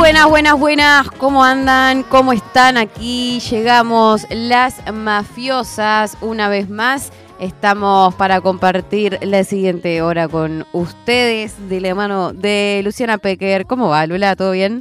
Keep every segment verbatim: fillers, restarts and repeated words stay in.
Buenas, buenas, buenas, ¿cómo andan? ¿Cómo están? Aquí llegamos las mafiosas una vez más. Estamos para compartir la siguiente hora con ustedes de la mano de Luciana Pecker. ¿Cómo va, Lula? ¿Todo bien?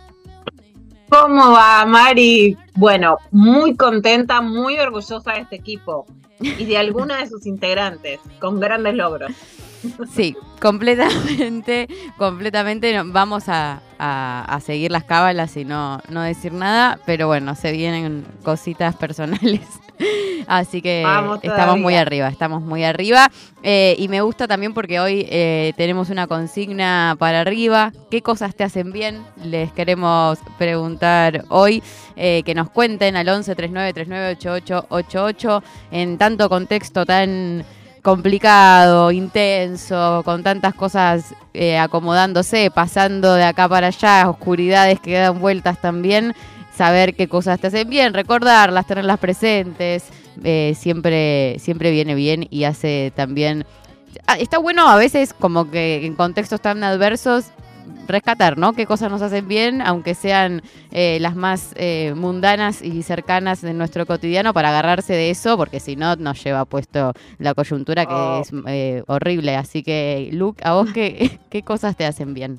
¿Cómo va, Mari? Bueno, muy contenta, muy orgullosa de este equipo y de alguna de sus integrantes, con grandes logros. Sí, completamente, completamente. Vamos a, a, a seguir las cábalas y no, no decir nada, pero bueno, se vienen cositas personales. Así que Vamos estamos muy arriba, estamos muy arriba. Eh, y me gusta también porque hoy eh, tenemos una consigna para arriba. ¿Qué cosas te hacen bien? Les queremos preguntar hoy, eh, que nos cuenten al once treinta y nueve treinta y nueve ochenta y ocho ochenta y ocho en tanto contexto tan complicado, intenso, con tantas cosas eh, acomodándose, pasando de acá para allá, oscuridades que dan vueltas también. Saber qué cosas te hacen bien, recordarlas, tenerlas presentes, eh, siempre, siempre viene bien y hace también... Ah, está bueno a veces como que en contextos tan adversos rescatar, ¿no? Qué cosas nos hacen bien, aunque sean eh, las más eh, mundanas y cercanas de nuestro cotidiano, para agarrarse de eso, porque si no nos lleva puesto la coyuntura que oh. es eh, horrible. Así que, Luke, ¿a vos qué, qué cosas te hacen bien?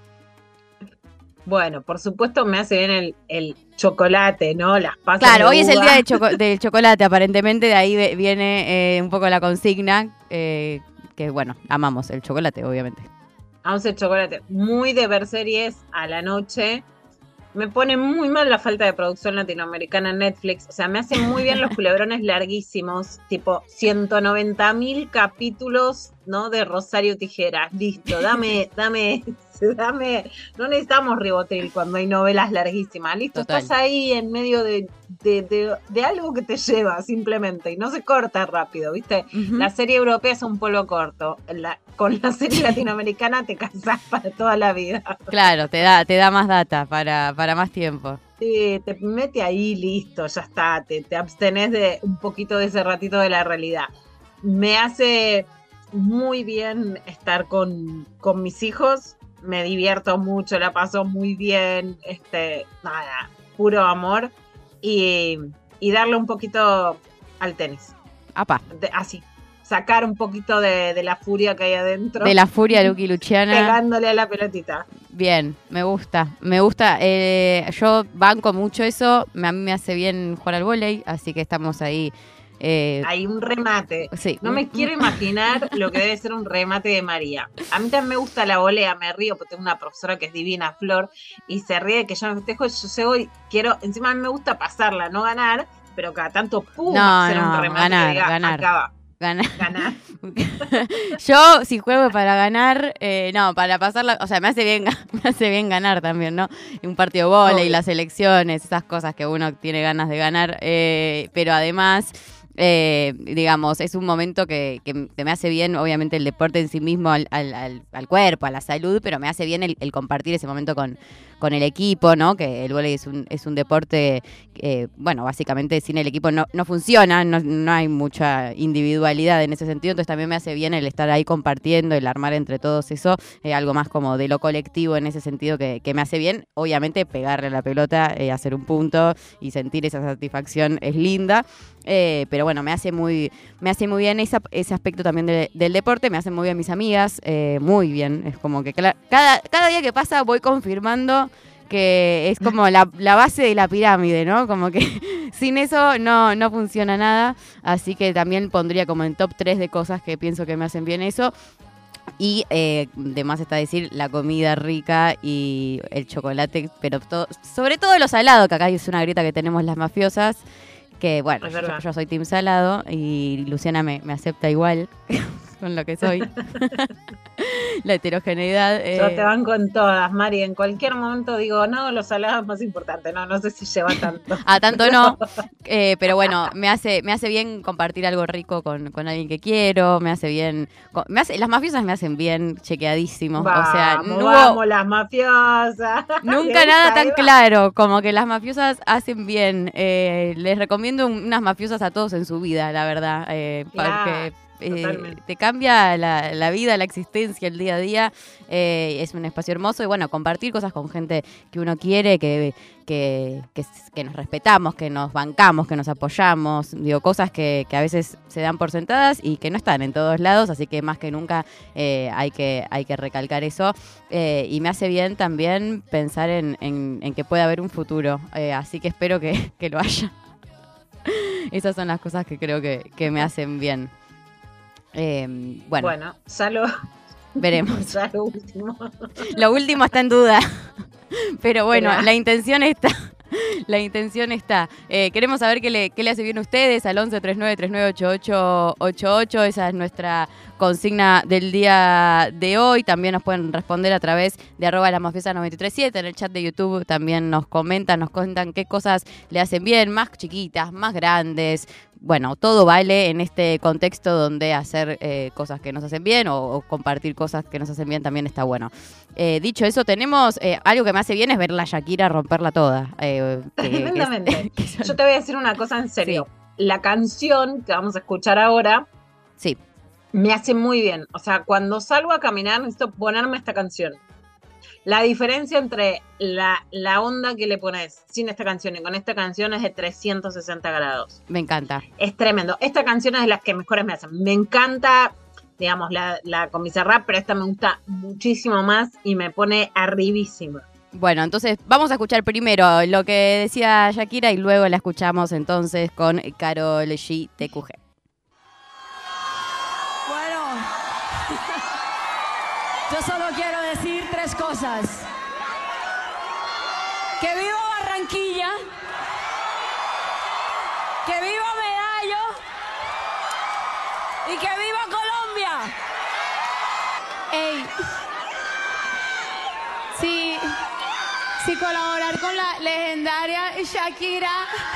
Bueno, por supuesto me hace bien el, el chocolate, ¿no? Las pasas Claro, de hoy uva. es el día de choco- del chocolate, aparentemente de ahí viene eh, un poco la consigna, eh, que bueno, amamos el chocolate, obviamente. Amamos el chocolate, muy de ver series a la noche. Me pone muy mal la falta de producción latinoamericana en Netflix. O sea, me hacen muy bien los culebrones larguísimos, tipo ciento noventa mil capítulos, ¿no? De Rosario Tijeras. Listo, dame, dame, dame. No necesitamos ribotril cuando hay novelas larguísimas. Listo, Total. Estás ahí en medio de, de, de, de algo que te lleva simplemente y no se corta rápido, ¿viste? Uh-huh. La serie europea es un polo corto. La, con la serie latinoamericana te cansás para toda la vida. Claro, te da, te da más data para, para más tiempo. Sí, te mete ahí, listo, ya está, te, te abstenés de un poquito de ese ratito de la realidad. Me hace muy bien estar con, con mis hijos, me divierto mucho, la paso muy bien, este, nada, puro amor, y, y darle un poquito al tenis. Apa. De, así. Sacar un poquito de, de la furia que hay adentro. De la furia, Luqui Luciana. Pegándole a la pelotita. Bien, me gusta, me gusta. Eh, yo banco mucho eso, a mí me hace bien jugar al vóley, así que estamos ahí. Eh, hay un remate. Sí. No me quiero imaginar lo que debe ser un remate de María. A mí también me gusta la volea, me río porque tengo una profesora que es divina, Flor, y se ríe de que yo me festejo, yo llego y quiero, encima a mí me gusta pasarla, no ganar, pero cada tanto pum, no, hacer no, un remate ganar, que diga, ganar. acaba. Ganar. Ganar. Yo, si juego para ganar, eh, no, para pasarla, o sea, me hace bien, me hace bien ganar también, ¿no? Un partido de vóley, las elecciones, esas cosas que uno tiene ganas de ganar, eh, pero además, eh, digamos, es un momento que, que, que me hace bien, obviamente, el deporte en sí mismo, al, al, al cuerpo, a la salud, pero me hace bien el, el compartir ese momento con, con el equipo, ¿no? Que el vóley es un, es un deporte, eh, bueno, básicamente sin el equipo no, no funciona, no, no hay mucha individualidad en ese sentido, entonces también me hace bien el estar ahí compartiendo, el armar entre todos eso, eh, algo más como de lo colectivo en ese sentido que, que me hace bien. Obviamente pegarle a la pelota, eh, hacer un punto y sentir esa satisfacción es linda, eh, pero bueno, me hace muy, me hace muy bien esa, ese aspecto también de, del deporte, me hacen muy bien mis amigas, eh, muy bien, es como que cada, cada día que pasa voy confirmando que es como la, la base de la pirámide, ¿no? Como que sin eso no, no funciona nada, así que también pondría como en top tres de cosas que pienso que me hacen bien eso. Y eh, de más está decir la comida rica y el chocolate, pero todo, sobre todo lo salado, que acá es una grieta que tenemos las mafiosas, que bueno, yo, yo soy team salado y Luciana me, me acepta igual con lo que soy. La heterogeneidad. Eh... Yo te banco en todas, Mari. En cualquier momento digo, no, los salados es más importante. No, no sé si lleva tanto. A tanto no. Eh, pero bueno, me hace, me hace bien compartir algo rico con, con alguien que quiero. Me hace bien. Me hace, las mafiosas me hacen bien, chequeadísimo. Vamos, o sea, no vamos, las mafiosas. Nunca nada tan Eva. Claro como que las mafiosas hacen bien. Eh, les recomiendo unas mafiosas a todos en su vida, la verdad. Eh, claro. Porque eh, te cambia la, la vida, la existencia, el día a día. Eh, es un espacio hermoso y bueno, compartir cosas con gente que uno quiere, que, que, que, que nos respetamos, que nos bancamos, que nos apoyamos. Digo, cosas que, que a veces se dan por sentadas y que no están en todos lados, así que más que nunca eh, hay que hay que recalcar eso. Eh, y me hace bien también pensar en, en, en que puede haber un futuro, eh, así que espero que, que lo haya. Esas son las cosas que creo que, que me hacen bien. Eh, bueno, bueno, ya lo veremos. Ya lo último. Lo último está en duda. Pero bueno, Pero... la intención está. La intención está. Eh, queremos saber qué le, qué le hace bien a ustedes al once treinta y nueve treinta y nueve ochenta y ocho ochenta y ocho. Esa es nuestra consigna del día de hoy. También nos pueden responder a través de arroba la mafiosa noventa y tres siete. En el chat de YouTube también nos comentan, nos cuentan qué cosas le hacen bien, más chiquitas, más grandes. Bueno, todo vale en este contexto donde hacer eh, cosas que nos hacen bien o, o compartir cosas que nos hacen bien también está bueno. Eh, dicho eso, tenemos eh, algo que me hace bien es ver a Shakira romperla toda. Eh, que, Tremendamente. que es, que Yo te voy a decir una cosa en serio. Sí. La canción que vamos a escuchar ahora sí. me hace muy bien. O sea, cuando salgo a caminar necesito ponerme esta canción. La diferencia entre la, la onda que le pones sin esta canción y con esta canción es de trescientos sesenta grados. Me encanta. Es tremendo. Esta canción es de las que mejores me hacen. Me encanta, digamos, la, la con Bizarrap, pero esta me gusta muchísimo más y me pone arribísima. Bueno, entonces vamos a escuchar primero lo que decía Shakira y luego la escuchamos entonces con Karol G T Q G. Bueno, yo solo quiero decir tres cosas. Que viva Barranquilla, que viva Medallo y que viva Colombia. Ey, sí, sí, colaborar con la legendaria Shakira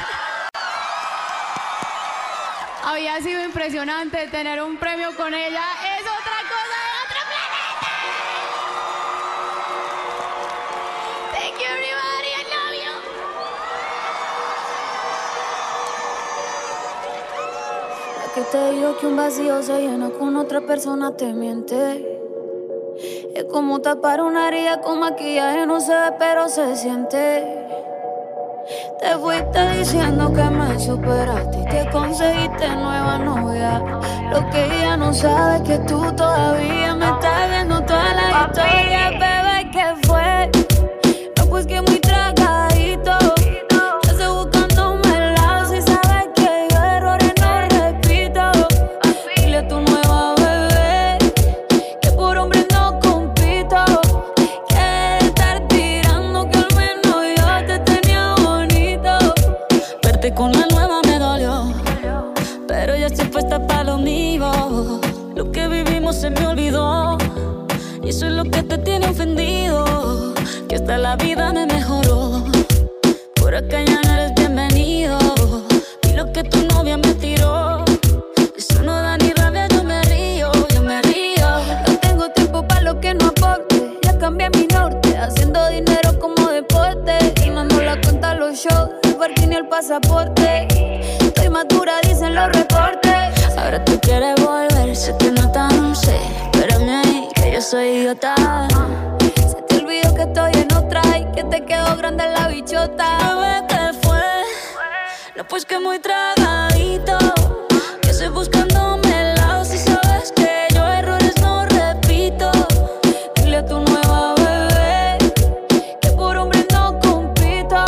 había sido impresionante. Tener un premio con ella es otra cosa de otro planeta. Thank you everybody, I love you. Que te digo que un vacío se llena con otra persona te miente. Es como tapar una herida con maquillaje, no se ve pero se siente. Te fuiste diciendo que me superaste y te conseguiste nueva novia. Lo que ella no sabe es que tú todavía me estás viendo toda la historia. Bebé, ¿qué fue? No, pues que muy tragadito. Estás buscándome el lado si sabes que yo errores no repito. Dile a tu nueva bebé que por hombre no compito. Que estar tirando que al menos yo te tenía bonito. Verte con la nueva me dolió, pero ya estoy puesta para lo mío. Lo que vivimos se me olvidó y eso es lo que te tiene ofendido. Que hasta la vida me mejoró. Por acá ya no eres bienvenido. Y lo que tu novia me tiró, eso no da ni rabia, yo me río, yo me río. No tengo tiempo para lo que no aporte. Ya cambié mi norte, haciendo dinero como deporte. Y no nos la cuentan los shows, el parking y el pasaporte. Estoy madura, dicen los reportes. Ahora tú quieres volver, sé que no tan sé. Espérame ahí, que yo soy idiota. Se te olvidó que estoy en otra y que te quedó grande la bichota. Bebé, ¿qué fue? No, pues que muy tragadito. Que estoy buscándome el lado si sabes que yo errores no repito. Dile a tu nueva bebé que por hombre no compito.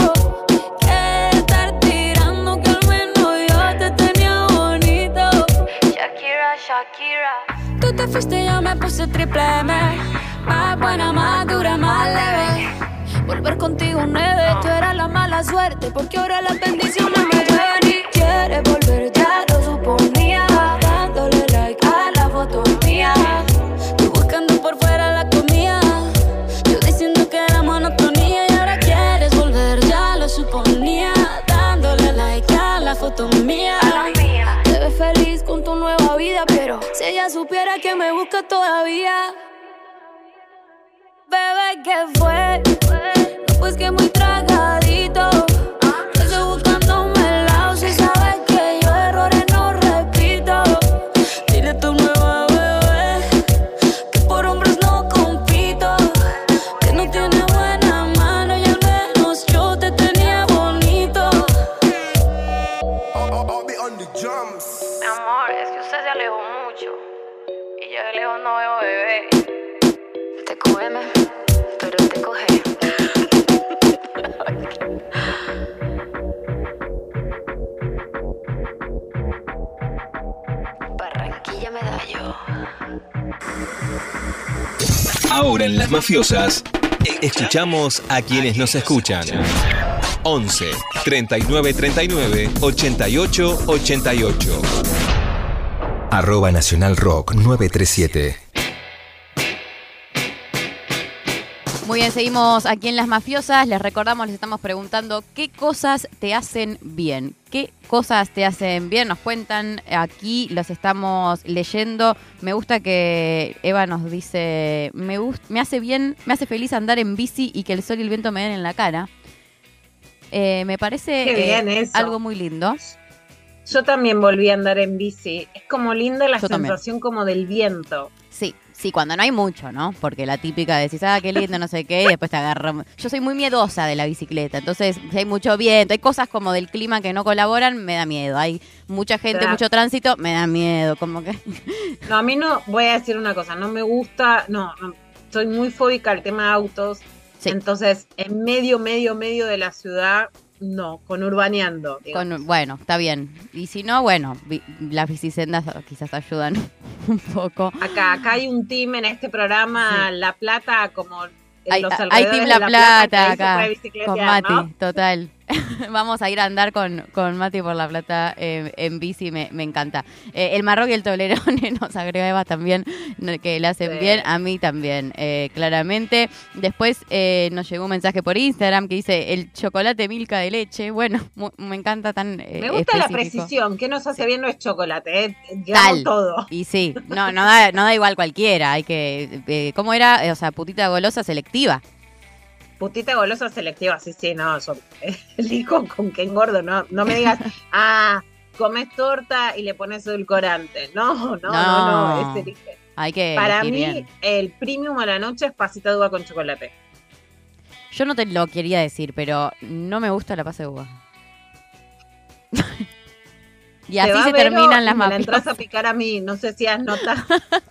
Que estar tirando que al menos yo te tenía bonito. Shakira, Shakira. Tú te fuiste y yo me puse triple M. Más buena, más dura, más leve. Volver contigo nueve. Tú eras la mala suerte porque ahora las bendiciones me llueven. Y quieres volver, ya lo suponía. Dándole like a la foto mía. Tú buscando por fuera la comida. Yo diciendo que era monotonía. Y ahora quieres volver, ya lo suponía. Dándole like a la foto mía. Te ves feliz con tu nueva vida, pero si ella supiera que me busca todavía. Bebé, ¿qué fue? No, pues que muy tragadito. Estoy buscándome el lado si sabes que yo errores no repito. Dile a tu Y yo de lejos no veo bebé. Te come, pero te coge. Barranquilla Medallo. Ahora en Las Mafiosas, escuchamos a quienes nos escuchan. once, treinta y nueve, treinta y nueve, ochenta y ocho, ochenta y ocho. Arroba Nacional Rock nueve tres siete. Muy bien, seguimos aquí en Las Mafiosas. Les recordamos, les estamos preguntando qué cosas te hacen bien. ¿Qué cosas te hacen bien? Nos cuentan, aquí los estamos leyendo. Me gusta que Eva nos dice, me, gust- me hace bien, me hace feliz andar en bici y que el sol y el viento me den en la cara. Eh, me parece Qué bien eh, eso. algo muy lindo. Yo también volví a andar en bici. Es como linda la Yo sensación como del viento. Sí, sí, cuando no hay mucho, ¿no? Porque la típica de decís, ah, qué lindo, no sé qué, y después te agarro. Yo soy muy miedosa de la bicicleta, entonces si hay mucho viento, hay cosas como del clima que no colaboran, me da miedo. Hay mucha gente, Claro. mucho tránsito, me da miedo, como que... No, a mí no, voy a decir una cosa, no me gusta, no, no, soy muy fóbica al tema de autos. Sí. Entonces, en medio, medio, medio de la ciudad, no, conurbaneando. digamos. Con, bueno, está bien. Y si no, bueno, vi- las bicisendas quizás ayudan un poco. Acá, acá hay un team en este programa, La Plata, como en Hay, los hay alrededores Team de La que Plata ahí se acá, puede bicicletear, con Mati, ¿no? total. Vamos a ir a andar con, con Mati por La Plata eh, en bici, me, me encanta. Eh, el Marroque y el Toblerone nos agrega Eva también, no, que le hacen Sí. bien, a mí también, eh, claramente. Después eh, nos llegó un mensaje por Instagram que dice, el chocolate Milka de leche. Bueno, mu- me encanta tan eh, Me gusta la específico. precisión, que nos hace bien no es chocolate, eh, digamos Tal. todo. Y sí, no, no da, no da igual cualquiera, hay que, eh, ¿cómo era? Eh, O sea, putita golosa selectiva. Putita golosa selectiva, sí, sí, no, yo elijo con que engordo, no, no me digas, ah, comes torta y le pones edulcorante. No, no, no, no, No. es elige. Hay que Para elegir mí, bien. el premium a la noche es pasita de uva con chocolate. Yo no te lo quería decir, pero no me gusta la pasa de uva. Y Te así va se Vero terminan y las me la entras mafiosas. a picar a mí, no sé si has notado.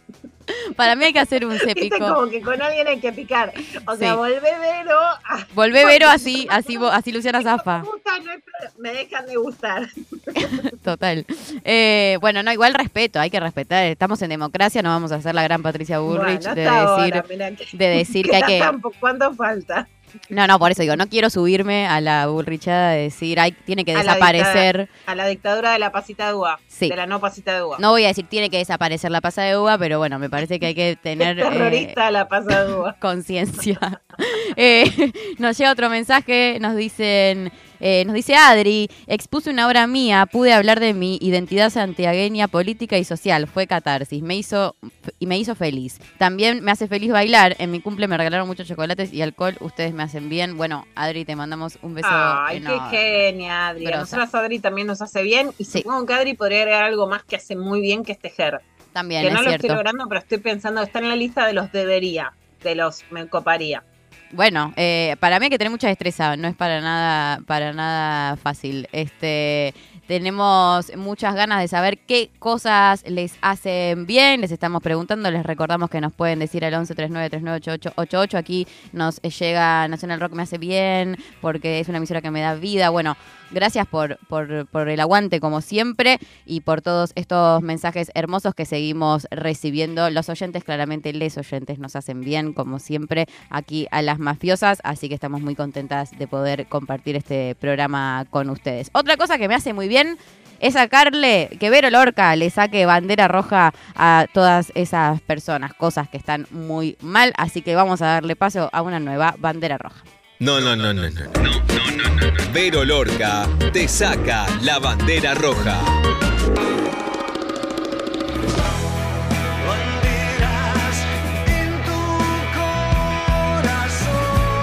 Para mí hay que hacer un Viste cepico. como que con alguien hay que picar. O sea, Sí. volvé Vero. a- Volvé Vero así, así, vo- así Luciana Zafa. Me gusta, no hay problema, me dejan de gustar. Total. Eh, bueno, no, igual respeto, hay que respetar. Estamos en democracia, no vamos a hacer la gran Patricia Bullrich Bueno, de hasta decir, ahora, mirá que- de decir que hay que... tampoco, ¿cuánto falta? No, no, por eso digo, no quiero subirme a la burrichada de decir, ay, tiene que A la desaparecer. A la dictadura de la pasita de uva. Sí. De la no pasita de uva. No voy a decir tiene que desaparecer la pasa de uva, pero bueno, me parece que hay que tener... Es eh, terrorista de la pasita de uva. conciencia. Eh, nos llega otro mensaje, nos dicen, eh, nos dice Adri, expuse una obra mía, pude hablar de mi identidad santiagueña, política y social, fue catarsis, me hizo y me hizo feliz. También me hace feliz bailar, en mi cumple me regalaron muchos chocolates y alcohol, ustedes me hacen bien. Bueno, Adri, te mandamos un beso Ay, enorme. qué genia, Adri. A Grosa. nosotras Adri también nos hace bien. Y Sí. supongo que Adri podría agregar algo más que hace muy bien, que es tejer. También que es no lo estoy cierto. logrando, pero estoy pensando, está en la lista de los debería, de los me coparía. Bueno, eh, para mí hay que tener mucha destreza, no es para nada, para nada fácil. Este, tenemos muchas ganas de saber qué cosas les hacen bien, les estamos preguntando, les recordamos que nos pueden decir al once treinta y nueve treinta y nueve ochenta y ocho ochenta y ocho, aquí nos llega Nacional Rock me hace bien, porque es una emisora que me da vida. Bueno, gracias por, por, por el aguante como siempre y por todos estos mensajes hermosos que seguimos recibiendo. Los oyentes, claramente les oyentes nos hacen bien como siempre aquí a las mafiosas, así que estamos muy contentas de poder compartir este programa con ustedes. Otra cosa que me hace muy bien es sacarle, que Vero Lorca le saque bandera roja a todas esas personas, cosas que están muy mal, así que vamos a darle paso a una nueva bandera roja. No, no, no, no, no. no, no, no, no. Vero Lorca te saca la bandera roja. Banderas en tu corazón.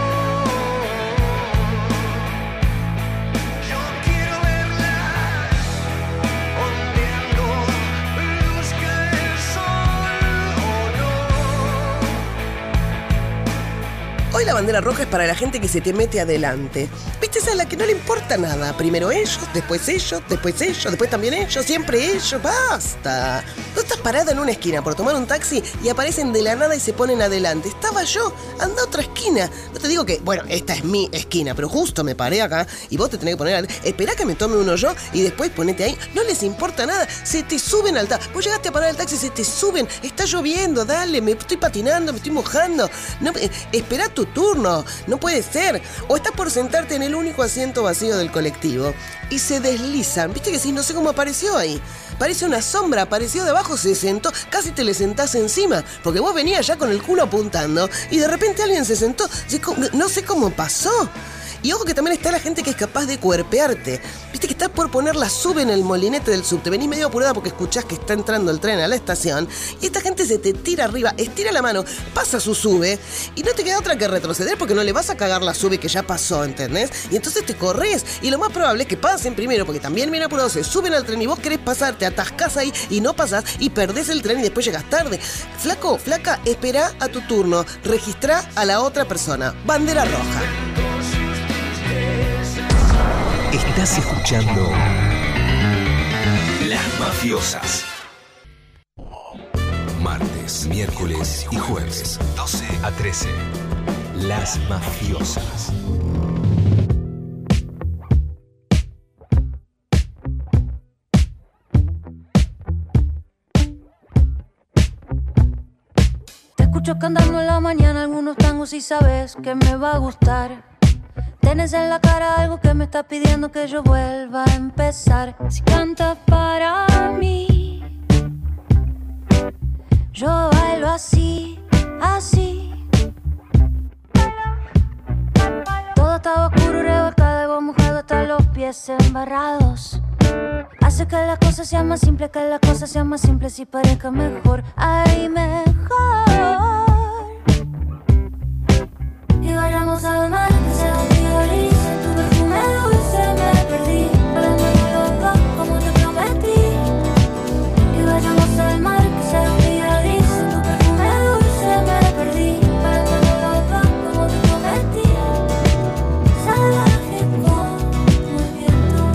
Yo quiero verlas ondeando, luzca el sol o no. Hoy la bandera roja es para la gente que se te mete adelante. ¿Viste? Esa es la que no le importa nada. Primero ellos, después ellos, después ellos, después también ellos, siempre ellos. ¡Basta! No estás parada en una esquina por tomar un taxi y aparecen de la nada y se ponen adelante. Estaba yo, anda a otra esquina. No te digo que, bueno, esta es mi esquina, pero justo me paré acá y vos te tenés que poner adelante. Esperá que me tome uno yo y después ponete ahí. No les importa nada. Se te suben al taxi. Vos llegaste a parar el taxi y se te suben. Está lloviendo, dale, me estoy patinando, me estoy mojando. No, eh, esperá tu turno, no puede ser. O estás por sentarte en el único asiento vacío del colectivo y se deslizan. Viste que sí, no sé cómo apareció ahí. Parece una sombra, apareció de abajo, se sentó, casi te le sentás encima, porque vos venías ya con el culo apuntando y de repente alguien se sentó. No sé cómo pasó. Y ojo que también está la gente que es capaz de cuerpearte. Viste que estás por poner la sube en el molinete del subte. Venís medio apurada porque escuchás que está entrando el tren a la estación. Y esta gente se te tira arriba, estira la mano, pasa su sube. Y no te queda otra que retroceder porque no le vas a cagar la sube que ya pasó, ¿entendés? Y entonces te corres. Y lo más probable es que pasen primero porque también bien apurados se suben al tren y vos querés pasar, te atascás ahí y no pasás y perdés el tren y después llegas tarde. Flaco, flaca, espera a tu turno. Registrá a la otra persona. Bandera roja. Estás escuchando Las Mafiosas. Martes, miércoles y jueves, doce a trece. Las Mafiosas. Te escucho cantando en la mañana algunos tangos y sabes que me va a gustar. Tienes en la cara algo que me está pidiendo que yo vuelva a empezar. Si cantas para mí, yo bailo así, así. Todo estaba oscuro y revolcado y vos mojado hasta los pies embarrados. Hace que las cosas sean más simples, que las cosas sean más simples y parezca mejor. Ay, mejor. Y vayamos al mar, que sea un día gris. En tu perfume dulce me perdí. Hablando los dos como te prometí. Y vayamos al mar, que sea un día gris. En tu perfume dulce me perdí. Hablando los dos como te prometí. Salvaje como el viento.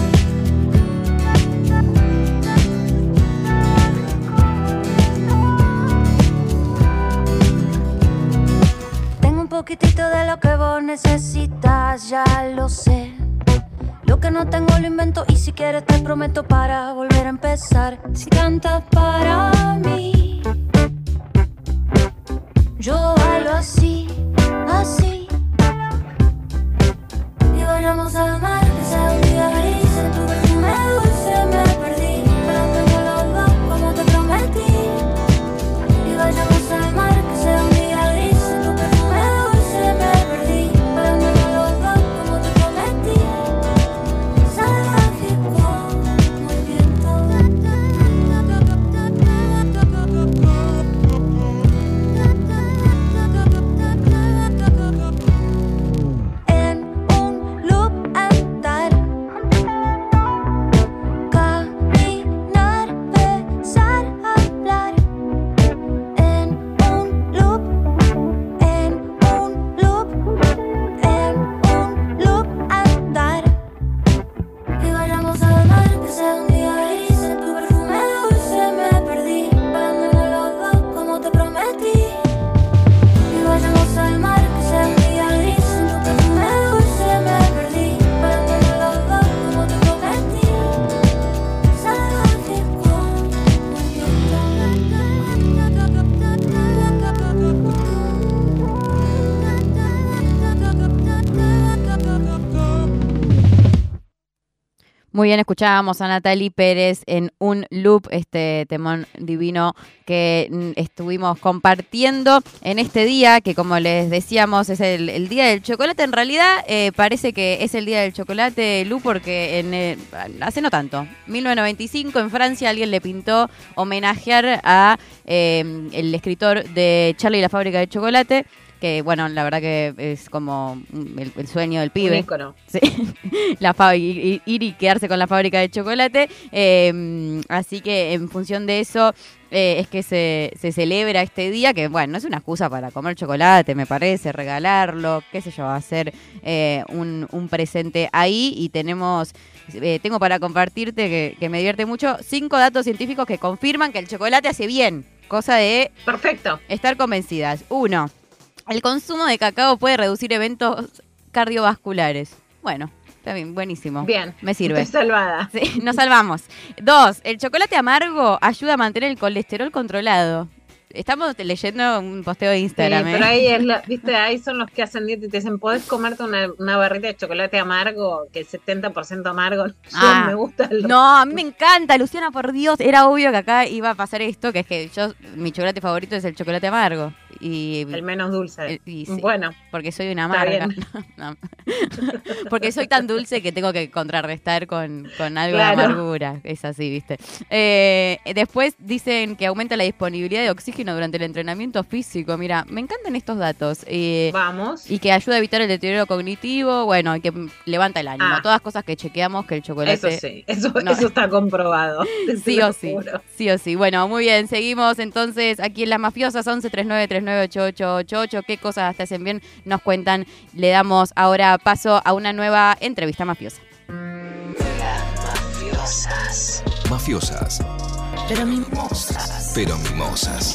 Tengo un poquitito de lo que vos necesitas, ya lo sé. Lo que no tengo lo invento y si quieres te prometo para volver a empezar. Si cantas para mí, yo bailo así, así. Y vayamos al mar, que sea un día gris. En tu perfume dulce me perdí. Hablando los dos como te prometí. Y vayamos al mar, que sea un día gris. En tu perfume dulce me perdí. Hablando los dos como te prometí. Salvaje como el viento. En un loop andar, caminar, besar, hablar. En un loop, en un loop, en un loop andar. Y vayamos al mar, que sea un día gris. En tu perfume dulce me perdí. Hablando los dos como te prometí. Y vayamos al mar, que sea un día gris. En tu perfume dulce me perdí. Hablando los dos como te prometí. Salvaje como el viento. Muy bien, escuchábamos a Natalie Pérez en Un Loop, este temón divino que mm, estuvimos compartiendo en este día, que como les decíamos es el, el Día del Chocolate. En realidad eh, parece que es el Día del Chocolate, Lu, porque en, eh, hace no tanto, mil novecientos noventa y cinco, en Francia alguien le pintó homenajear a eh, el escritor de Charlie y la fábrica de chocolate que bueno, la verdad que es como el, el sueño del pibe. Un ícono. Sí. La fábrica, ir y quedarse con la fábrica de chocolate. Eh, así que en función de eso eh, es que se, se celebra este día, que bueno, no es una excusa para comer chocolate, me parece, regalarlo, qué sé yo, hacer eh, un, un presente ahí. Y tenemos, eh, tengo para compartirte que, que me divierte mucho, cinco datos científicos que confirman que el chocolate hace bien. Cosa de Perfecto. estar convencidas. Uno, el consumo de cacao puede reducir eventos cardiovasculares. Bueno, está bien, buenísimo. Bien. Me sirve. Estoy salvada. Sí, nos salvamos. Dos, el chocolate amargo ayuda a mantener el colesterol controlado. Estamos leyendo un posteo de Instagram. Sí, ¿eh? pero ahí es la, viste, ahí son los que hacen dieta y te dicen, ¿podés comerte una, una barrita de chocolate amargo? Que el setenta por ciento amargo. Yo Ah, me gusta el no, a mí me encanta, Luciana, por Dios. Era obvio que acá iba a pasar esto, que es que yo, mi chocolate favorito es el chocolate amargo. Y el menos dulce. el- y sí, Bueno, porque soy una está amarga. bien. No. Porque soy tan dulce que tengo que contrarrestar con, con algo Claro. de amargura. Es así, ¿viste? Eh, después dicen que aumenta la disponibilidad de oxígeno durante el entrenamiento físico. Mira, me encantan estos datos. Eh, vamos. y que ayuda a evitar el deterioro cognitivo. Bueno, y que levanta el ánimo. Ah. Todas cosas que chequeamos que el chocolate... Eso sí, eso, No. eso está comprobado. te Sí lo o sí, juro. sí o sí. Bueno, muy bien, seguimos entonces aquí en Las Mafiosas, once treinta y nueve treinta y nueve ochenta y ocho ochenta y ocho. ¿Qué cosas te hacen bien? Nos cuentan. Le damos ahora paso a una nueva entrevista mafiosa. Mafiosas. Pero mimosas. Pero mimosas.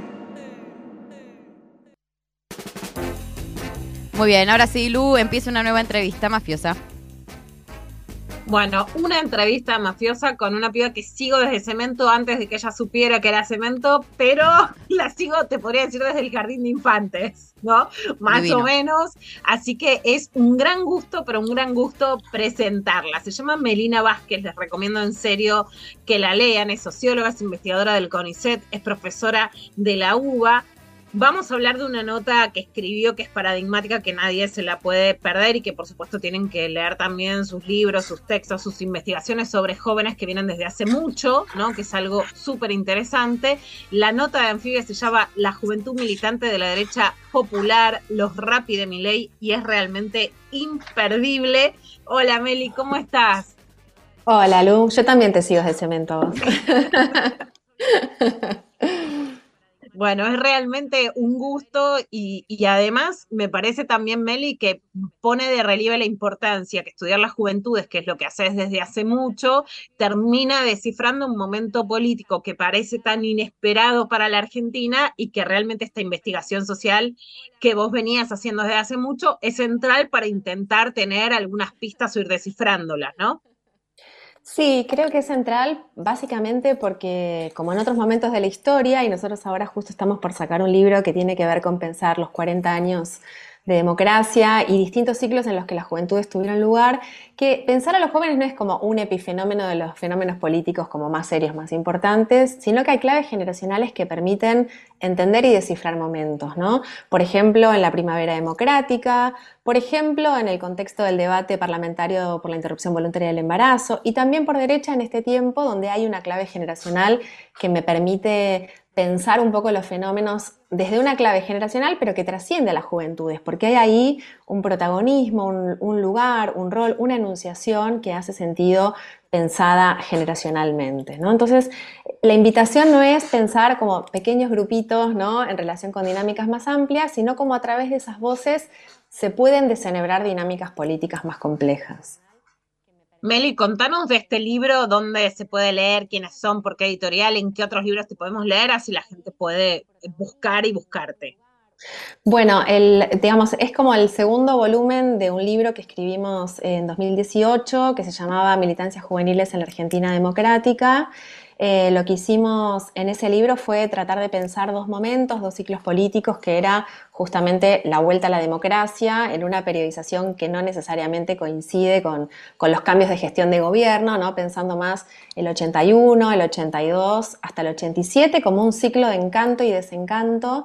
Muy bien, ahora sí, Lu, empieza una nueva entrevista mafiosa. Bueno, una entrevista mafiosa con una piba que sigo desde Cemento antes de que ella supiera que era Cemento, pero la sigo, te podría decir, desde el jardín de infantes, ¿no? Más Divino. o menos. Así que es un gran gusto, pero un gran gusto presentarla. Se llama Melina Vázquez, les recomiendo en serio que la lean. Es socióloga, es investigadora del CONICET, es profesora de la UBA. Vamos a hablar de una nota que escribió que es paradigmática, que nadie se la puede perder y que por supuesto tienen que leer también sus libros, sus textos, sus investigaciones sobre jóvenes que vienen desde hace mucho, ¿no? Que es algo súper interesante. La nota de Anfibia se llama La juventud militante de la derecha popular, los rapi de Milei, y es realmente imperdible. Hola Meli, ¿cómo estás? Hola Lu, yo también te sigo desde Cemento. Bueno, es realmente un gusto y, y además me parece también, Meli, que pone de relieve la importancia que estudiar las juventudes, que es lo que haces desde hace mucho, termina descifrando un momento político que parece tan inesperado para la Argentina y que realmente esta investigación social que vos venías haciendo desde hace mucho es central para intentar tener algunas pistas o ir descifrándolas, ¿no? Sí, creo que es central básicamente porque como en otros momentos de la historia, y nosotros ahora justo estamos por sacar un libro que tiene que ver con pensar los cuarenta años de democracia y distintos ciclos en los que las juventudes tuvieron lugar, que pensar a los jóvenes no es como un epifenómeno de los fenómenos políticos como más serios, más importantes, sino que hay claves generacionales que permiten entender y descifrar momentos, ¿no? Por ejemplo, en la primavera democrática, por ejemplo, en el contexto del debate parlamentario por la interrupción voluntaria del embarazo, y también por derecha en este tiempo donde hay una clave generacional que me permite pensar un poco los fenómenos desde una clave generacional, pero que trasciende a las juventudes, porque hay ahí un protagonismo, un, un lugar, un rol, una enunciación que hace sentido pensada generacionalmente, ¿no? Entonces, la invitación no es pensar como pequeños grupitos, ¿no? En relación con dinámicas más amplias, sino como a través de esas voces se pueden desenhebrar dinámicas políticas más complejas. Meli, contanos de este libro, dónde se puede leer, quiénes son, por qué editorial, en qué otros libros te podemos leer, así la gente puede buscar y buscarte. Bueno, el, digamos, es como el segundo volumen de un libro que escribimos en dos mil dieciocho que se llamaba Militancias Juveniles en la Argentina Democrática. Eh, lo que hicimos en ese libro fue tratar de pensar dos momentos, dos ciclos políticos, que era justamente la vuelta a la democracia en una periodización que no necesariamente coincide con, con los cambios de gestión de gobierno, ¿no? Pensando más el ochenta y uno, el ochenta y dos hasta el ochenta y siete como un ciclo de encanto y desencanto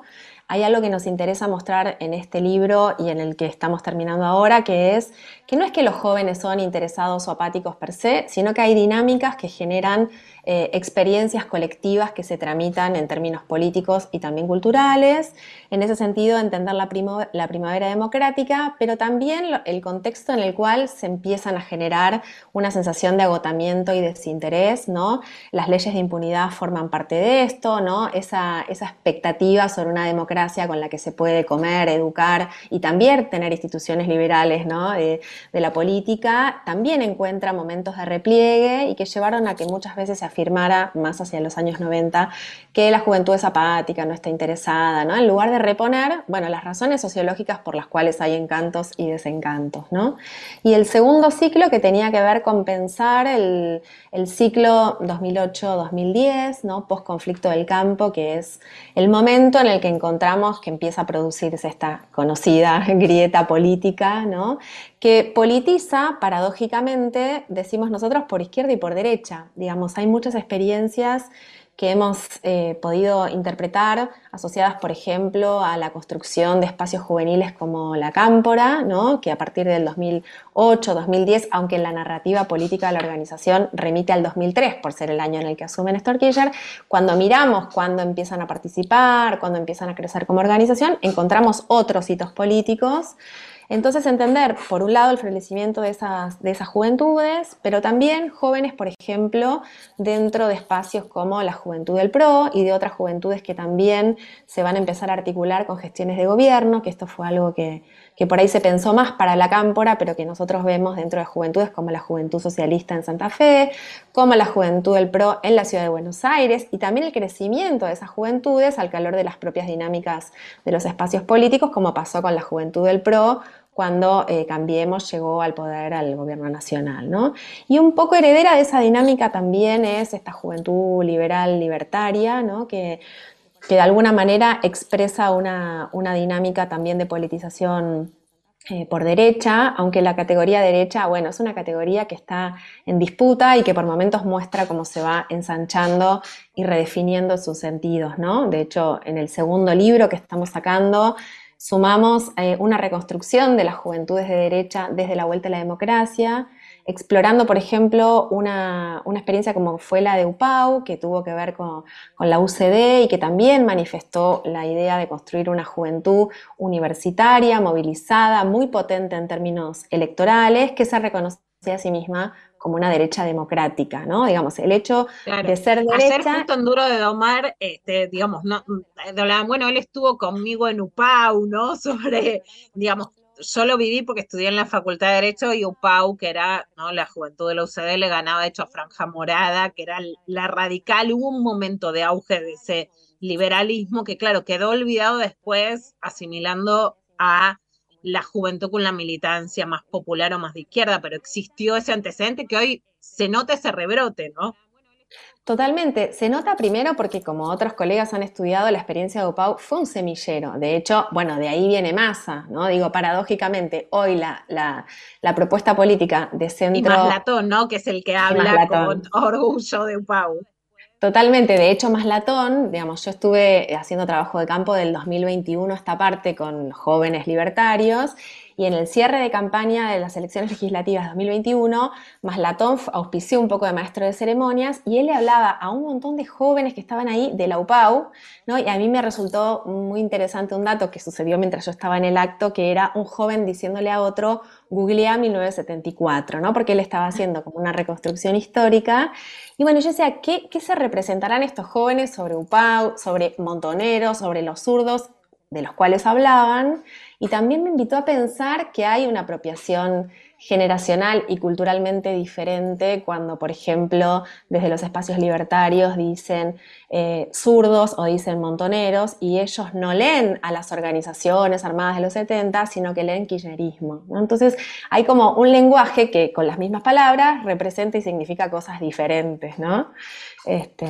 hay algo que nos interesa mostrar en este libro y en el que estamos terminando ahora, que es que no es que los jóvenes son interesados o apáticos per se, sino que hay dinámicas que generan eh, experiencias colectivas que se tramitan en términos políticos y también culturales. En ese sentido, entender la, primo- la primavera democrática, pero también lo- el contexto en el cual se empiezan a generar una sensación de agotamiento y desinterés, ¿no? Las leyes de impunidad forman parte de esto, ¿no? Esa, esa expectativa sobre una democracia con la que se puede comer, educar y también tener instituciones liberales, ¿no? de, de la política, también encuentra momentos de repliegue y que llevaron a que muchas veces se afirmara, más hacia los años noventa, que la juventud es apática, no está interesada, ¿no? En lugar de reponer, bueno, las razones sociológicas por las cuales hay encantos y desencantos, ¿no? Y el segundo ciclo que tenía que ver con pensar el, el ciclo dos mil ocho dos mil diez, ¿no? Post-conflicto del campo, que es el momento en el que encontramos que empieza a producirse esta conocida grieta política, ¿no? Que politiza, paradójicamente, decimos nosotros, por izquierda y por derecha. Digamos, hay muchas experiencias que hemos eh, podido interpretar asociadas, por ejemplo, a la construcción de espacios juveniles como la Cámpora, ¿no? Que a partir del dos mil ocho dos mil diez, aunque en la narrativa política de la organización remite al dos mil tres, por ser el año en el que asume Néstor Kirchner, cuando miramos cuándo empiezan a participar, cuándo empiezan a crecer como organización, encontramos otros hitos políticos. Entonces, entender, por un lado, el florecimiento de esas, de esas juventudes, pero también jóvenes, por ejemplo, dentro de espacios como la Juventud del P R O y de otras juventudes que también se van a empezar a articular con gestiones de gobierno, que esto fue algo que, que por ahí se pensó más para la Cámpora, pero que nosotros vemos dentro de juventudes como la Juventud Socialista en Santa Fe, como la Juventud del P R O en la Ciudad de Buenos Aires, y también el crecimiento de esas juventudes al calor de las propias dinámicas de los espacios políticos, como pasó con la Juventud del P R O, cuando eh, Cambiemos llegó al poder al gobierno nacional, ¿no? Y un poco heredera de esa dinámica también es esta juventud liberal libertaria, ¿no? que, que de alguna manera expresa una, una dinámica también de politización eh, por derecha, aunque la categoría derecha, bueno, es una categoría que está en disputa y que por momentos muestra cómo se va ensanchando y redefiniendo sus sentidos, ¿no? De hecho, en el segundo libro que estamos sacando, sumamos eh, una reconstrucción de las juventudes de derecha desde la vuelta a la democracia, explorando, por ejemplo, una, una experiencia como fue la de U P A U, que tuvo que ver con, con la U C D y que también manifestó la idea de construir una juventud universitaria, movilizada, muy potente en términos electorales, que se reconocía a sí misma como una derecha democrática, ¿no? Digamos, el hecho Claro. de ser Ayer derecha... justo en Duro de Domar, este, digamos, no, hablaban, bueno, él estuvo conmigo en U P A U, ¿no? Sobre, digamos, yo lo viví porque estudié en la Facultad de Derecho y U P A U, que era, ¿no? La juventud de la U C D le ganaba, de hecho, a Franja Morada, que era la radical. Hubo un momento de auge de ese liberalismo que, claro, quedó olvidado después, asimilando a la juventud con la militancia más popular o más de izquierda, pero existió ese antecedente que hoy se nota ese rebrote, ¿no? Totalmente. Se nota primero porque, como otros colegas han estudiado, la experiencia de U P A U fue un semillero. De hecho, bueno, de ahí viene Massa, ¿no? Digo, paradójicamente, hoy la, la, la propuesta política de centro... Y Maslatón, ¿no? Que es el que habla Maslatón. con orgullo de U P A U. Totalmente, de hecho Maslatón, digamos, yo estuve haciendo trabajo de campo del dos mil veintiuno a esta parte con jóvenes libertarios y en el cierre de campaña de las elecciones legislativas de dos mil veintiuno, Maslatón auspició un poco de maestro de ceremonias y él le hablaba a un montón de jóvenes que estaban ahí de la U P A U, ¿no? Y a mí me resultó muy interesante un dato que sucedió mientras yo estaba en el acto, que era un joven diciéndole a otro, googlea mil novecientos setenta y cuatro, ¿no? Porque él estaba haciendo como una reconstrucción histórica. Y bueno, yo decía, ¿qué, qué se representarán estos jóvenes sobre U P A U, sobre Montoneros, sobre los zurdos de los cuales hablaban? Y también me invitó a pensar que hay una apropiación generacional y culturalmente diferente cuando, por ejemplo, desde los espacios libertarios dicen eh, zurdos o dicen montoneros y ellos no leen a las organizaciones armadas de los setenta, sino que leen kirchnerismo, ¿no? Entonces hay como un lenguaje que con las mismas palabras representa y significa cosas diferentes, ¿no? Este...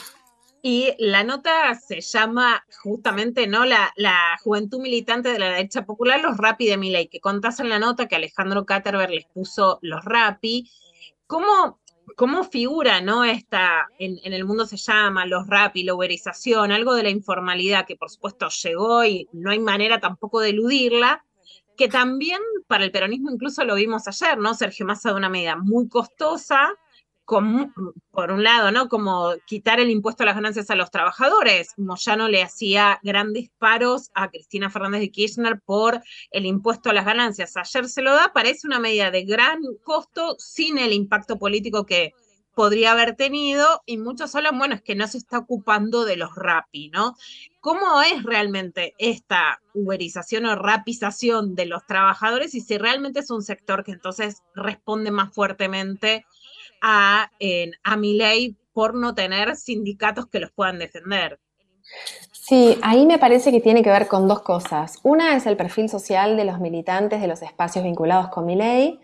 Y la nota se llama justamente, ¿no? La, la juventud militante de la derecha popular, los Rapi de Milei, que contás en la nota que Alejandro Katterberg les puso los Rapi. ¿Cómo, cómo figura, ¿no? Esta, en, en el mundo se llama los rap y la uberización, algo de la informalidad que por supuesto llegó y no hay manera tampoco de eludirla, que también para el peronismo incluso lo vimos ayer, ¿no? Sergio Massa de una medida muy costosa, con, por un lado, ¿no? Como quitar el impuesto a las ganancias a los trabajadores. Moyano le hacía grandes paros a Cristina Fernández de Kirchner por el impuesto a las ganancias. Ayer se lo da, parece una medida de gran costo sin el impacto político que podría haber tenido, y muchos hablan, bueno, es que no se está ocupando de los rapi, ¿no? ¿Cómo es realmente esta uberización o rapización de los trabajadores y si realmente es un sector que entonces responde más fuertemente a, eh, a Milei por no tener sindicatos que los puedan defender? Sí, ahí me parece que tiene que ver con dos cosas. Una es el perfil social de los militantes de los espacios vinculados con Milei,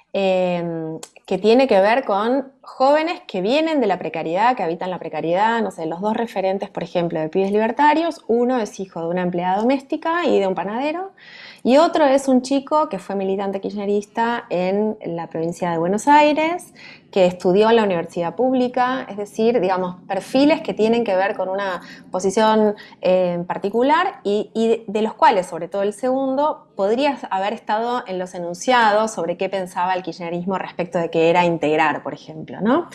eh, que tiene que ver con jóvenes que vienen de la precariedad, que habitan la precariedad. No sé, los dos referentes, por ejemplo, de Pibes Libertarios, uno es hijo de una empleada doméstica y de un panadero, y otro es un chico que fue militante kirchnerista en la provincia de Buenos Aires, que estudió en la universidad pública, es decir, digamos, perfiles que tienen que ver con una posición eh, particular y, y de, de los cuales, sobre todo el segundo, podría haber estado en los enunciados sobre qué pensaba el kirchnerismo respecto de que era integrar, por ejemplo, ¿no?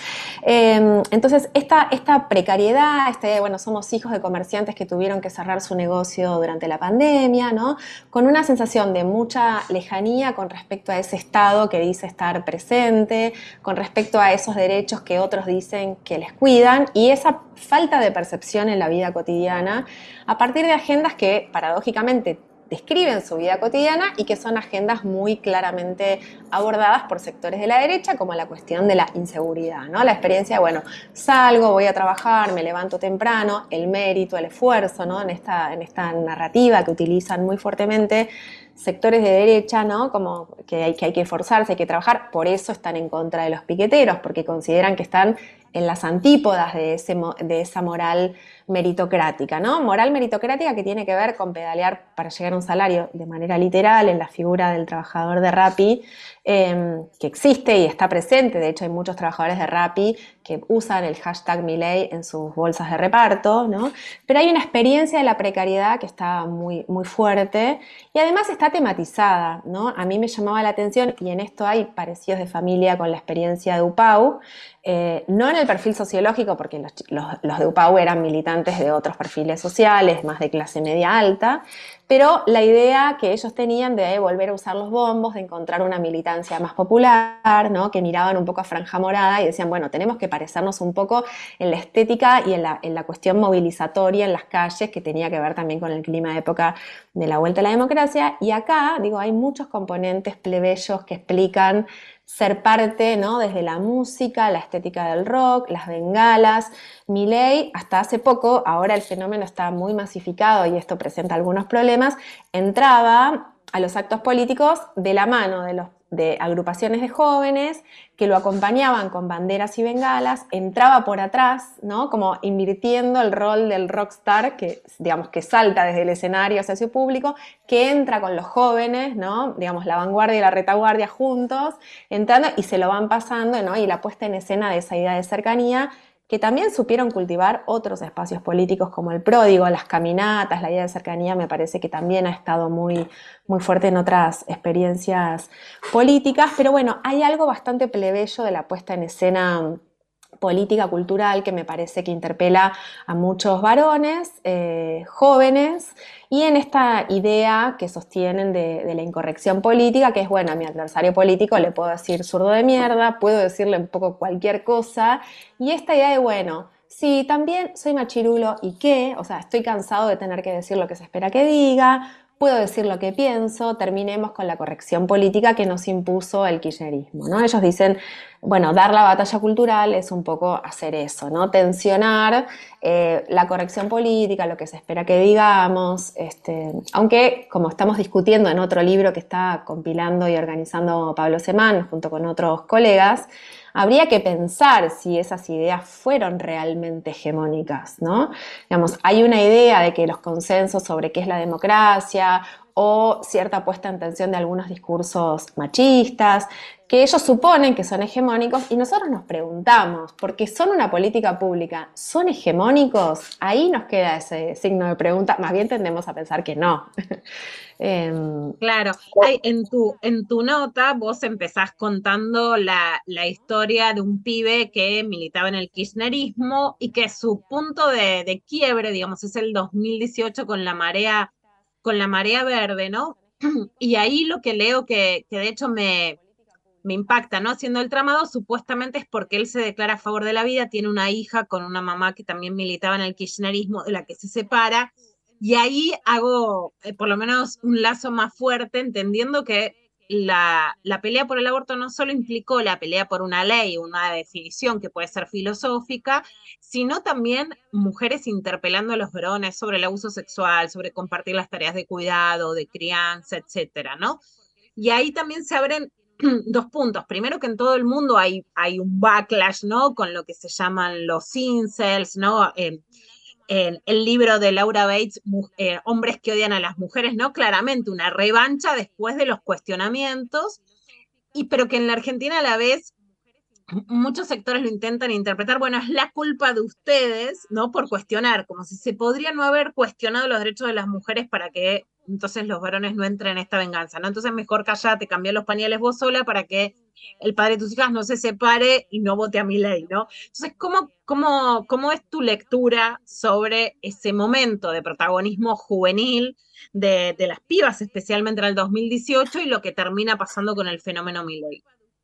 Eh, entonces, esta, esta precariedad, este, bueno, somos hijos de comerciantes que tuvieron que cerrar su negocio durante la pandemia, ¿no? Con una sensación de mucha lejanía con respecto a ese Estado que dice estar presente, con respecto a esos derechos que otros dicen que les cuidan, y esa falta de percepción en la vida cotidiana a partir de agendas que paradójicamente describen su vida cotidiana y que son agendas muy claramente abordadas por sectores de la derecha, como la cuestión de la inseguridad, ¿no? La experiencia de, bueno, salgo, voy a trabajar, me levanto temprano, el mérito, el esfuerzo, ¿no? En esta, en esta narrativa que utilizan muy fuertemente sectores de derecha, ¿no? Como que hay, que hay que esforzarse, hay que trabajar, por eso están en contra de los piqueteros, porque consideran que están en las antípodas de, ese, de esa moral meritocrática, ¿no? Moral meritocrática que tiene que ver con pedalear para llegar a un salario de manera literal en la figura del trabajador de Rappi, eh, que existe y está presente. De hecho, hay muchos trabajadores de Rappi que usan el hashtag Milei en sus bolsas de reparto, ¿no? Pero hay una experiencia de la precariedad que está muy, muy fuerte y además está tematizada, ¿no? A mí me llamaba la atención, y en esto hay parecidos de familia con la experiencia de U P A U, eh, no en el perfil sociológico, porque los, los, los de U P A U eran militantes de otros perfiles sociales, más de clase media alta, pero la idea que ellos tenían de volver a usar los bombos, de encontrar una militancia más popular, ¿no? Que miraban un poco a Franja Morada y decían, bueno, tenemos que parecernos un poco en la estética y en la, en la cuestión movilizatoria en las calles, que tenía que ver también con el clima de época de la vuelta a la democracia. Y acá, digo, hay muchos componentes plebeyos que explican ser parte, ¿no? Desde la música, la estética del rock, las bengalas. Milei, hasta hace poco, ahora el fenómeno está muy masificado y esto presenta algunos problemas, entraba a los actos políticos de la mano de, los, de agrupaciones de jóvenes que lo acompañaban con banderas y bengalas, entraba por atrás, ¿no? Como invirtiendo el rol del rockstar que, digamos, que salta desde el escenario hacia su público, que entra con los jóvenes, ¿no? Digamos, la vanguardia y la retaguardia juntos, entrando y se lo van pasando, ¿no? Y la puesta en escena de esa idea de cercanía, que también supieron cultivar otros espacios políticos como el pródigo, las caminatas, la idea de cercanía me parece que también ha estado muy, muy fuerte en otras experiencias políticas, pero bueno, hay algo bastante plebeyo de la puesta en escena política, cultural, que me parece que interpela a muchos varones, eh, jóvenes, y en esta idea que sostienen de, de la incorrección política, que es, bueno, a mi adversario político le puedo decir zurdo de mierda, puedo decirle un poco cualquier cosa, y esta idea de, bueno, sí, también soy machirulo, ¿y qué? O sea, estoy cansado de tener que decir lo que se espera que diga, puedo decir lo que pienso, terminemos con la corrección política que nos impuso el kirchnerismo, ¿no? Ellos dicen, bueno, dar la batalla cultural es un poco hacer eso, ¿no? Tensionar eh, la corrección política, lo que se espera que digamos, este, aunque como estamos discutiendo en otro libro que está compilando y organizando Pablo Semán junto con otros colegas, habría que pensar si esas ideas fueron realmente hegemónicas, ¿no? Digamos, hay una idea de que los consensos sobre qué es la democracia violencia o cierta puesta en tensión de algunos discursos machistas, que ellos suponen que son hegemónicos y nosotros nos preguntamos, porque son una política pública, ¿son hegemónicos? Ahí nos queda ese signo de pregunta, más bien tendemos a pensar que no. Em, Claro, hay, en tu, en tu nota vos empezás contando la, la historia de un pibe que militaba en el kirchnerismo y que su punto de, de quiebre, digamos, es el dos mil dieciocho con la marea, con la marea verde, ¿no? Y ahí lo que leo que, que de hecho me, me impacta, ¿no? Siendo el tramado, supuestamente es porque él se declara a favor de la vida, tiene una hija con una mamá que también militaba en el kirchnerismo, de la que se separa. Y ahí hago eh, por lo menos un lazo más fuerte, entendiendo que la, la pelea por el aborto no solo implicó la pelea por una ley, una definición que puede ser filosófica, sino también mujeres interpelando a los varones sobre el abuso sexual, sobre compartir las tareas de cuidado, de crianza, etcétera, ¿no? Y ahí también se abren dos puntos. Primero, que en todo el mundo hay, hay un backlash, ¿no? Con lo que se llaman los incels, ¿no? Eh, en el libro de Laura Bates, eh, Hombres que odian a las mujeres, ¿no? Claramente una revancha después de los cuestionamientos, y pero que en la Argentina a la vez muchos sectores lo intentan interpretar, bueno, es la culpa de ustedes, ¿no? Por cuestionar, como si se podría no haber cuestionado los derechos de las mujeres para que entonces los varones no entren en esta venganza, ¿no? Entonces mejor callate, cambiá los pañales vos sola para que el padre de tus hijas no se separe y no vote a mi ley, ¿no? Entonces, ¿cómo, cómo, cómo es tu lectura sobre ese momento de protagonismo juvenil de, de las pibas, especialmente en el dos mil dieciocho, y lo que termina pasando con el fenómeno Milei?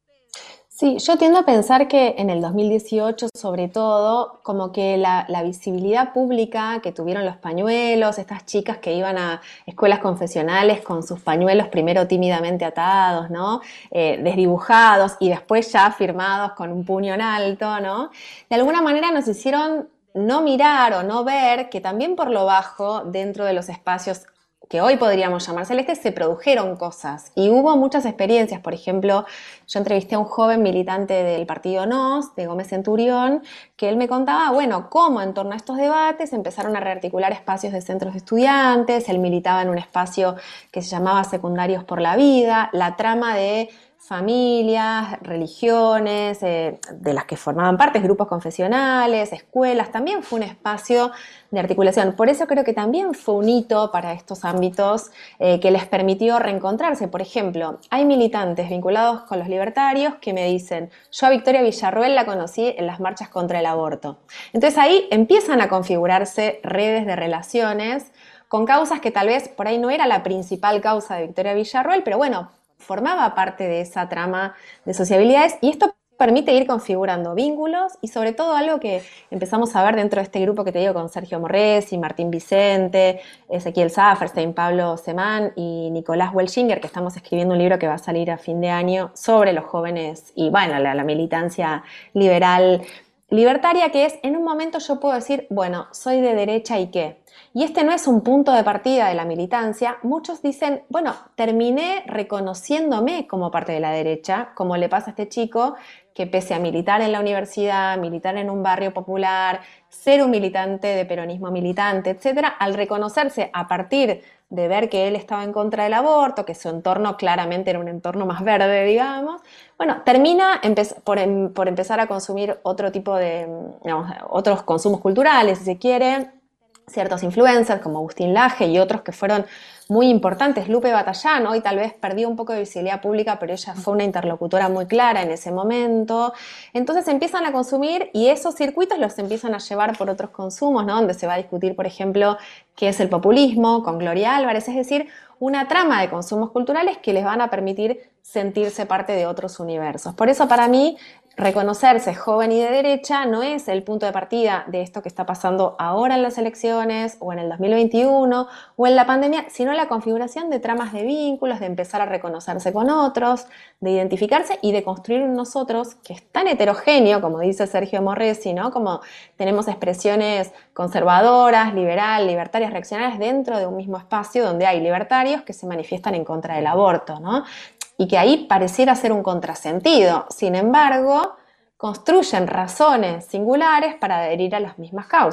Sí, yo tiendo a pensar que en el dos mil dieciocho, sobre todo, como que la, la visibilidad pública que tuvieron los pañuelos, estas chicas que iban a escuelas confesionales con sus pañuelos primero tímidamente atados, ¿no? Eh, desdibujados y después ya firmados con un puño en alto, ¿no? De alguna manera nos hicieron no mirar o no ver que también por lo bajo, dentro de los espacios que hoy podríamos llamar celestes, se produjeron cosas y hubo muchas experiencias. Por ejemplo, yo entrevisté a un joven militante del partido NOS, de Gómez Centurión, que él me contaba, bueno, cómo en torno a estos debates empezaron a rearticular espacios de centros de estudiantes. Él militaba en un espacio que se llamaba Secundarios por la Vida, la trama de familias, religiones, eh, de las que formaban parte, grupos confesionales, escuelas, también fue un espacio de articulación. Por eso creo que también fue un hito para estos ámbitos eh, que les permitió reencontrarse. Por ejemplo, hay militantes vinculados con los libertarios que me dicen, yo a Victoria Villarroel la conocí en las marchas contra el aborto. Entonces ahí empiezan a configurarse redes de relaciones con causas que tal vez por ahí no era la principal causa de Victoria Villarroel, pero bueno, formaba parte de esa trama de sociabilidades, y esto permite ir configurando vínculos y sobre todo algo que empezamos a ver dentro de este grupo que te digo con Sergio Morresi, Martín Vicente, Ezequiel Saferstein, Pablo Semán y Nicolás Welchinger, que estamos escribiendo un libro que va a salir a fin de año sobre los jóvenes y bueno, la, la militancia liberal libertaria, que es, en un momento yo puedo decir, bueno, soy de derecha y qué. Y este no es un punto de partida de la militancia. Muchos dicen, bueno, terminé reconociéndome como parte de la derecha, como le pasa a este chico que pese a militar en la universidad, militar en un barrio popular, ser un militante de peronismo militante, etcétera, al reconocerse a partir de ver que él estaba en contra del aborto, que su entorno claramente era un entorno más verde, digamos, bueno, termina por, em por empezar a consumir otro tipo de, digamos, otros consumos culturales, si se quiere, ciertos influencers como Agustín Laje y otros que fueron muy importantes. Lupe Batallán hoy tal vez perdió un poco de visibilidad pública, pero ella fue una interlocutora muy clara en ese momento. Entonces empiezan a consumir y esos circuitos los empiezan a llevar por otros consumos, ¿no? Donde se va a discutir, por ejemplo, qué es el populismo con Gloria Álvarez, es decir, una trama de consumos culturales que les van a permitir sentirse parte de otros universos. Por eso para mí reconocerse joven y de derecha no es el punto de partida de esto que está pasando ahora en las elecciones o en el dos mil veintiuno o en la pandemia, sino la configuración de tramas de vínculos, de empezar a reconocerse con otros, de identificarse y de construir un nosotros que es tan heterogéneo, como dice Sergio Morresi, ¿no? Como tenemos expresiones conservadoras, liberal, libertarias, reaccionarias dentro de un mismo espacio donde hay libertarios que se manifiestan en contra del aborto, ¿no? Y que ahí pareciera ser un contrasentido. Sin embargo, construyen razones singulares para adherir a las mismas causas.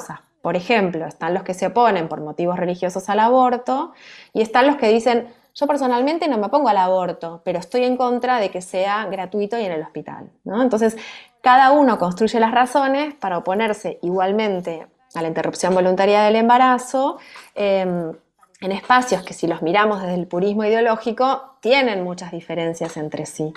Por ejemplo, están los que se oponen por motivos religiosos al aborto y están los que dicen, yo personalmente no me opongo al aborto, pero estoy en contra de que sea gratuito y en el hospital, ¿no? Entonces, cada uno construye las razones para oponerse igualmente a la interrupción voluntaria del embarazo, eh, en espacios que si los miramos desde el purismo ideológico, tienen muchas diferencias entre sí.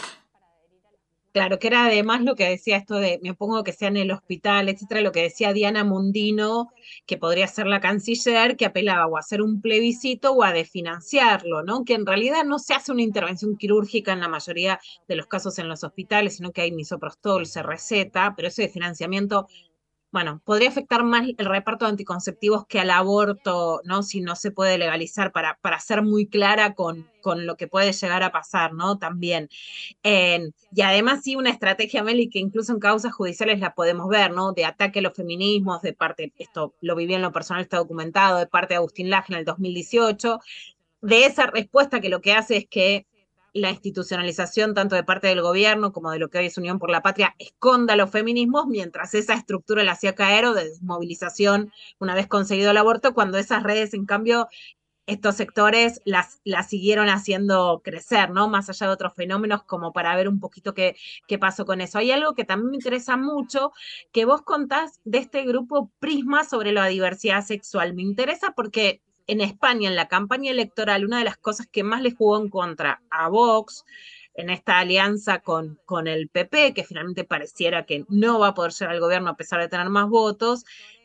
Claro, que era además lo que decía esto de, me opongo que sea en el hospital, etcétera, lo que decía Diana Mondino, que podría ser la canciller, que apelaba o a hacer un plebiscito o a desfinanciarlo, ¿no? Que en realidad no se hace una intervención quirúrgica en la mayoría de los casos en los hospitales, sino que hay misoprostol, se receta, pero ese de financiamiento, bueno, podría afectar más el reparto de anticonceptivos que al aborto, ¿no? Si no se puede legalizar, para, para ser muy clara con, con lo que puede llegar a pasar, ¿no? También. Eh, y además sí una estrategia, Meli, que incluso en causas judiciales la podemos ver, ¿no? De ataque a los feminismos, de parte, esto lo viví en lo personal, está documentado, de parte de Agustín Laje en el dos mil dieciocho, de esa respuesta que lo que hace es que la institucionalización tanto de parte del gobierno como de lo que hoy es Unión por la Patria esconda los feminismos, mientras esa estructura la hacía caer o de desmovilización una vez conseguido el aborto, cuando esas redes, en cambio, estos sectores las, las siguieron haciendo crecer, ¿no? Más allá de otros fenómenos, como para ver un poquito qué, qué pasó con eso. Hay algo que también me interesa mucho, que vos contás de este grupo Prisma sobre la diversidad sexual. Me interesa porque en España, en la campaña electoral, una de las cosas que más le jugó en contra a Vox, en esta alianza con, con el P P, que finalmente pareciera que no va a poder llegar al gobierno a pesar de tener más votos,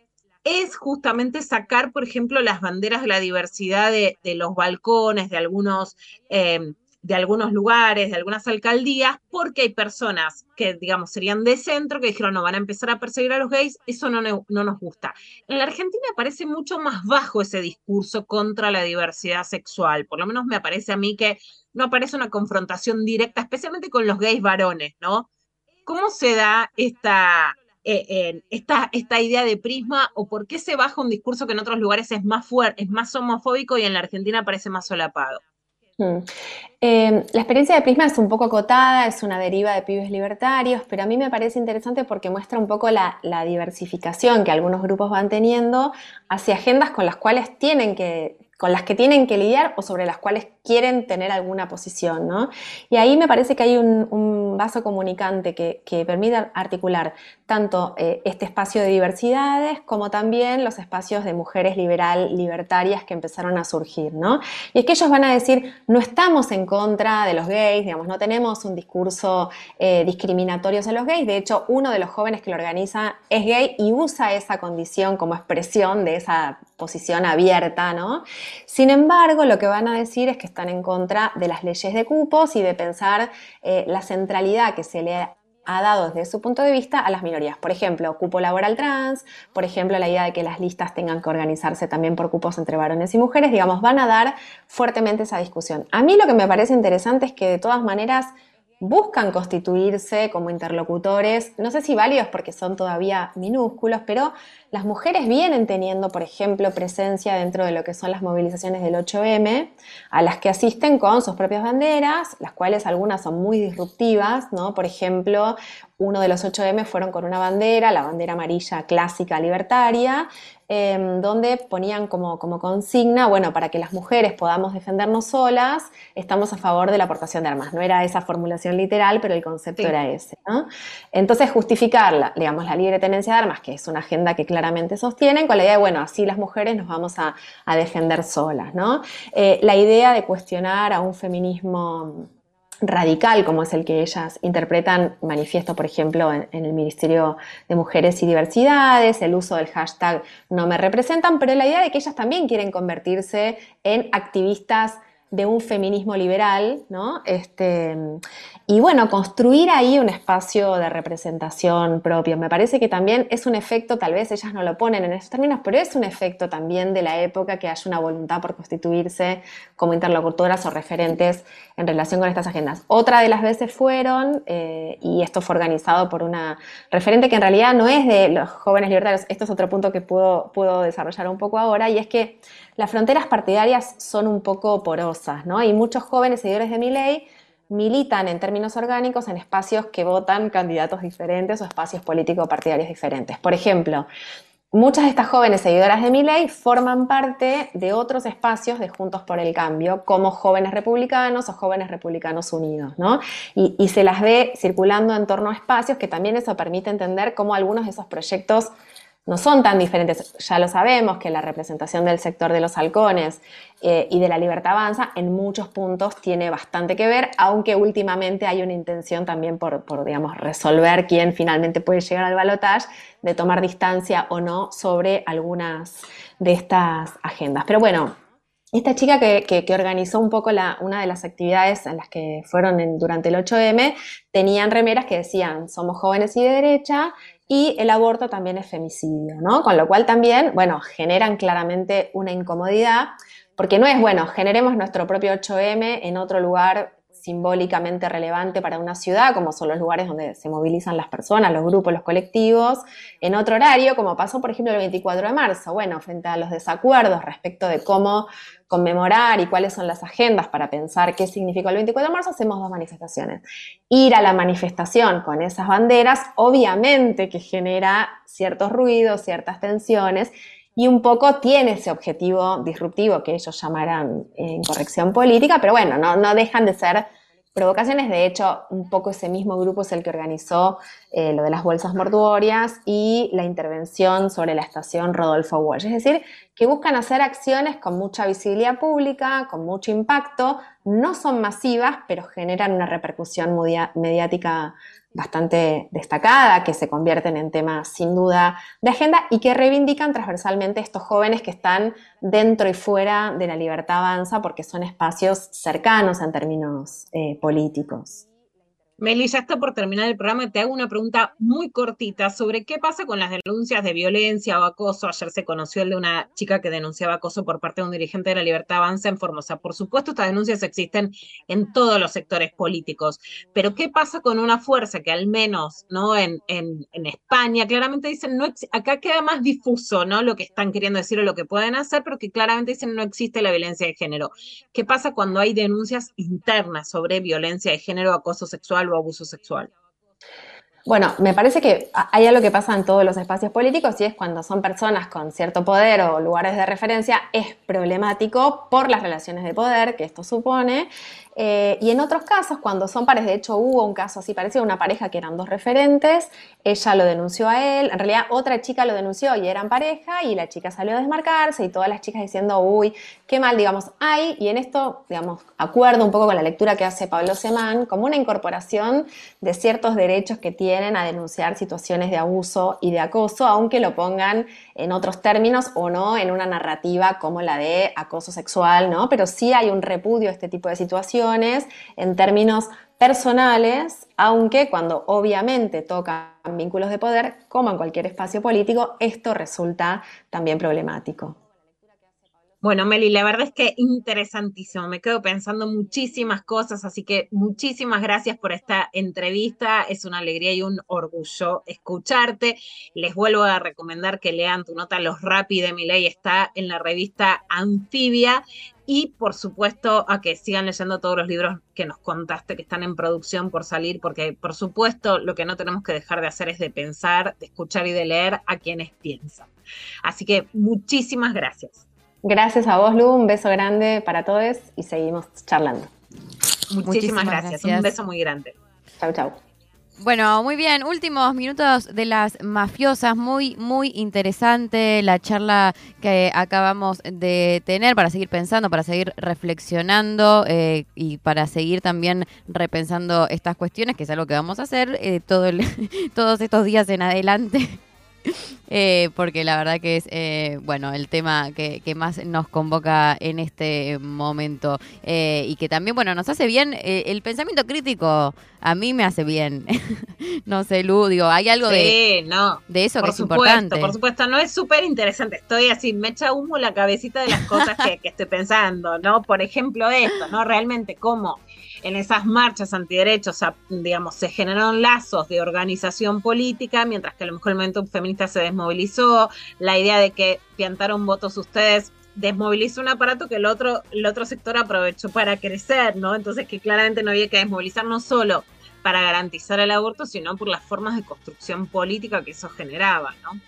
es justamente sacar, por ejemplo, las banderas de la diversidad de, de los balcones, de algunos, eh, de algunos lugares, de algunas alcaldías, porque hay personas que, digamos, serían de centro, que dijeron, no, van a empezar a perseguir a los gays, eso no, no, no nos gusta. En la Argentina parece mucho más bajo ese discurso contra la diversidad sexual, por lo menos me parece a mí que no aparece una confrontación directa, especialmente con los gays varones, ¿no? ¿Cómo se da esta... Eh, eh, esta, esta idea de Prisma, o por qué se baja un discurso que en otros lugares es más fuerte, es más homofóbico y en la Argentina parece más solapado? Hmm. Eh, la experiencia de Prisma es un poco acotada, es una deriva de pibes libertarios, pero a mí me parece interesante porque muestra un poco la, la diversificación que algunos grupos van teniendo hacia agendas con las cuales tienen que, con las que tienen que lidiar o sobre las cuales quieren tener alguna posición, ¿no? Y ahí me parece que hay un, un vaso comunicante que, que permite articular tanto eh, este espacio de diversidades como también los espacios de mujeres liberal, libertarias que empezaron a surgir, ¿no? Y es que ellos van a decir, no estamos en contra de los gays, digamos, no tenemos un discurso eh, discriminatorio hacia los gays, de hecho, uno de los jóvenes que lo organiza es gay y usa esa condición como expresión de esa posición abierta, ¿no? Sin embargo, lo que van a decir es que están en contra de las leyes de cupos y de pensar eh, la centralidad que se le ha dado desde su punto de vista a las minorías. Por ejemplo, cupo laboral trans, por ejemplo, la idea de que las listas tengan que organizarse también por cupos entre varones y mujeres, digamos, van a dar fuertemente esa discusión. A mí lo que me parece interesante es que de todas maneras buscan constituirse como interlocutores, no sé si válidos porque son todavía minúsculos, pero las mujeres vienen teniendo, por ejemplo, presencia dentro de lo que son las movilizaciones del ocho eme, a las que asisten con sus propias banderas, las cuales algunas son muy disruptivas, ¿no? Por ejemplo, uno de los ocho eme fueron con una bandera, la bandera amarilla clásica libertaria, eh, donde ponían como, como consigna, bueno, para que las mujeres podamos defendernos solas, estamos a favor de la aportación de armas. No era esa formulación literal, pero el concepto sí. era ese, ¿no? Entonces, justificarla, digamos, la libre tenencia de armas, que es una agenda que claramente sostienen, con la idea de, bueno, así las mujeres nos vamos a, a defender solas, ¿no? Eh, la idea de cuestionar a un feminismo radical, como es el que ellas interpretan, manifiesto, por ejemplo, en, en el Ministerio de Mujeres y Diversidades, el uso del hashtag no me representan, pero la idea de que ellas también quieren convertirse en activistas de un feminismo liberal, ¿no? Este, y bueno, construir ahí un espacio de representación propio. Me parece que también es un efecto, tal vez ellas no lo ponen en esos términos, pero es un efecto también de la época que haya una voluntad por constituirse como interlocutoras o referentes en relación con estas agendas. Otra de las veces fueron, eh, y esto fue organizado por una referente que en realidad no es de los jóvenes libertarios, esto es otro punto que puedo, puedo desarrollar un poco ahora, y es que las fronteras partidarias son un poco porosas, ¿no? Y muchos jóvenes seguidores de Milei militan en términos orgánicos en espacios que votan candidatos diferentes o espacios político-partidarios diferentes. Por ejemplo, muchas de estas jóvenes seguidoras de Milei forman parte de otros espacios de Juntos por el Cambio, como Jóvenes Republicanos o Jóvenes Republicanos Unidos, ¿no? Y, y se las ve circulando en torno a espacios que también eso permite entender cómo algunos de esos proyectos no son tan diferentes. Ya lo sabemos que la representación del sector de los halcones eh, y de la Libertad Avanza en muchos puntos tiene bastante que ver, aunque últimamente hay una intención también por, por digamos, resolver quién finalmente puede llegar al balotaje, de tomar distancia o no sobre algunas de estas agendas. Pero bueno, esta chica que, que, que organizó un poco la, una de las actividades en las que fueron en, durante el ocho eme, tenían remeras que decían somos jóvenes y de derecha, y el aborto también es femicidio, ¿no? Con lo cual también, bueno, generan claramente una incomodidad, porque no es, bueno, generemos nuestro propio ocho eme en otro lugar simbólicamente relevante para una ciudad, como son los lugares donde se movilizan las personas, los grupos, los colectivos, en otro horario, como pasó, por ejemplo, el veinticuatro de marzo. Bueno, frente a los desacuerdos respecto de cómo conmemorar y cuáles son las agendas para pensar qué significó el veinticuatro de marzo, hacemos dos manifestaciones. Ir a la manifestación con esas banderas, obviamente que genera ciertos ruidos, ciertas tensiones, y un poco tiene ese objetivo disruptivo que ellos llamarán eh, incorrección política, pero bueno, no, no dejan de ser provocaciones. De hecho, un poco ese mismo grupo es el que organizó eh, lo de las bolsas mortuorias y la intervención sobre la estación Rodolfo Walsh. Es decir, que buscan hacer acciones con mucha visibilidad pública, con mucho impacto, no son masivas, pero generan una repercusión mudia- mediática bastante destacada, que se convierten en temas sin duda de agenda y que reivindican transversalmente estos jóvenes que están dentro y fuera de la Libertad Avanza, porque son espacios cercanos en términos eh, políticos. Meli, ya está por terminar el programa, te hago una pregunta muy cortita sobre qué pasa con las denuncias de violencia o acoso. Ayer se conoció el de una chica que denunciaba acoso por parte de un dirigente de la Libertad Avanza en Formosa. Por supuesto, estas denuncias existen en todos los sectores políticos, pero ¿qué pasa con una fuerza que al menos, ¿no? en, en, en España claramente dicen, no ex- acá queda más difuso, ¿no? Lo que están queriendo decir o lo que pueden hacer, pero que claramente dicen no existe la violencia de género? ¿Qué pasa cuando hay denuncias internas sobre violencia de género, acoso sexual o abuso sexual? Bueno, me parece que hay algo que pasa en todos los espacios políticos y es cuando son personas con cierto poder o lugares de referencia, es problemático por las relaciones de poder que esto supone. Eh, y en otros casos, cuando son pares, de hecho hubo un caso así parecido, una pareja que eran dos referentes, ella lo denunció a él, en realidad otra chica lo denunció y eran pareja y la chica salió a desmarcarse y todas las chicas diciendo, uy, qué mal, digamos, hay, y en esto, digamos, acuerdo un poco con la lectura que hace Pablo Semán, como una incorporación de ciertos derechos que tienen a denunciar situaciones de abuso y de acoso, aunque lo pongan en otros términos o no en una narrativa como la de acoso sexual, ¿no? Pero sí hay un repudio a este tipo de situaciones en términos personales, aunque cuando obviamente tocan vínculos de poder, como en cualquier espacio político, esto resulta también problemático. Bueno, Meli, la verdad es que interesantísimo. Me quedo pensando muchísimas cosas, así que muchísimas gracias por esta entrevista. Es una alegría y un orgullo escucharte. Les vuelvo a recomendar que lean tu nota Los Rappi de Milei, está en la revista Anfibia. Y, por supuesto, a que sigan leyendo todos los libros que nos contaste que están en producción por salir, porque, por supuesto, lo que no tenemos que dejar de hacer es de pensar, de escuchar y de leer a quienes piensan. Así que muchísimas gracias. Gracias a vos, Lu, un beso grande para todos y seguimos charlando. Muchísimas, Muchísimas gracias. gracias. Un beso muy grande. Chau, chau. Bueno, muy bien, últimos minutos de las mafiosas, muy, muy interesante la charla que acabamos de tener para seguir pensando, para seguir reflexionando eh, y para seguir también repensando estas cuestiones, que es algo que vamos a hacer eh, todo el, todos estos días en adelante. Eh, porque la verdad que es eh, bueno el tema que, que más nos convoca en este momento eh, y que también bueno nos hace bien eh, el pensamiento crítico. A mí me hace bien. No sé, Lu, digo, hay algo sí, de, no, de eso por que es supuesto, importante. Por supuesto, no es súper interesante. Estoy así, me echa humo la cabecita de las cosas que, que estoy pensando, ¿no? Por ejemplo, esto, ¿no? Realmente cómo en esas marchas antiderechos, digamos, se generaron lazos de organización política, mientras que a lo mejor el movimiento feminista se desmovilizó. La idea de que piantaron votos ustedes desmovilizó un aparato que el otro, el otro sector aprovechó para crecer, ¿no? Entonces que claramente no había que desmovilizar no solo para garantizar el aborto, sino por las formas de construcción política que eso generaba, ¿no?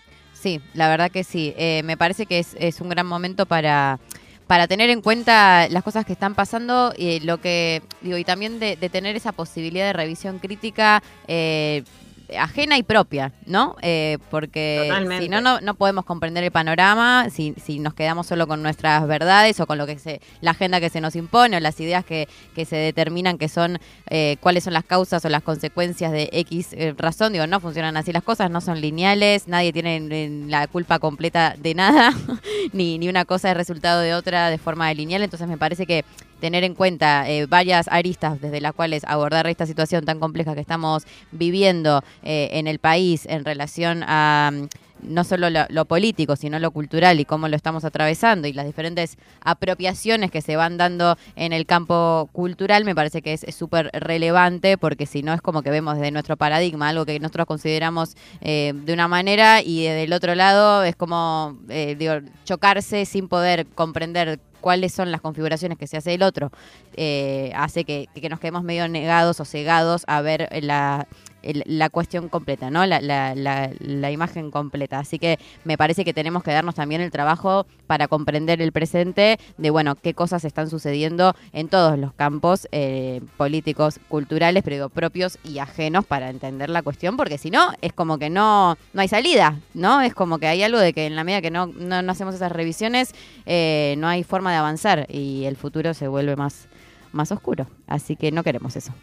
Sí, la verdad que sí. Eh, me parece que es, es un gran momento para, para tener en cuenta las cosas que están pasando y lo que digo y también de, de tener esa posibilidad de revisión crítica eh, ajena y propia, ¿no? Eh, porque Totalmente. si no, no no podemos comprender el panorama si, si nos quedamos solo con nuestras verdades o con lo que se la agenda que se nos impone o las ideas que, que se determinan que son eh, cuáles son las causas o las consecuencias de X eh, razón. Digo, no funcionan así las cosas, no son lineales, nadie tiene eh, la culpa completa de nada, ni, ni una cosa es resultado de otra de forma lineal. Entonces me parece que tener en cuenta eh, varias aristas desde las cuales abordar esta situación tan compleja que estamos viviendo eh, en el país en relación a mm, no solo lo, lo político, sino lo cultural y cómo lo estamos atravesando y las diferentes apropiaciones que se van dando en el campo cultural, me parece que es súper relevante porque si no es como que vemos desde nuestro paradigma algo que nosotros consideramos eh, de una manera y del otro lado es como eh, digo, chocarse sin poder comprender cuáles son las configuraciones que se hace el otro, eh, hace que, que nos quedemos medio negados o cegados a ver la, el, la cuestión completa, ¿no? La, la, la, la imagen completa. Así que me parece que tenemos que darnos también el trabajo para comprender el presente de, bueno, qué cosas están sucediendo en todos los campos eh, políticos, culturales, pero digo, propios y ajenos para entender la cuestión, porque si no, es como que no, no hay salida, ¿no? Es como que hay algo de que en la medida que no, no, no hacemos esas revisiones, eh, no hay forma de avanzar y el futuro se vuelve más, más oscuro. Así que no queremos eso.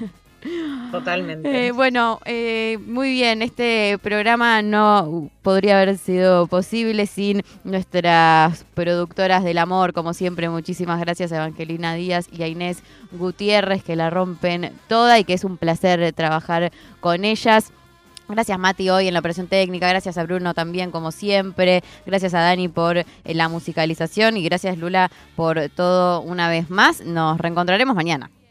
Totalmente. Eh, bueno, eh, muy bien, este programa no podría haber sido posible sin nuestras productoras del amor, como siempre. Muchísimas gracias a Evangelina Díaz y a Inés Gutiérrez, que la rompen toda y que es un placer trabajar con ellas. Gracias Mati hoy en la operación técnica, gracias a Bruno también como siempre, gracias a Dani por eh, la musicalización y gracias Lula por todo una vez más. Nos reencontraremos mañana.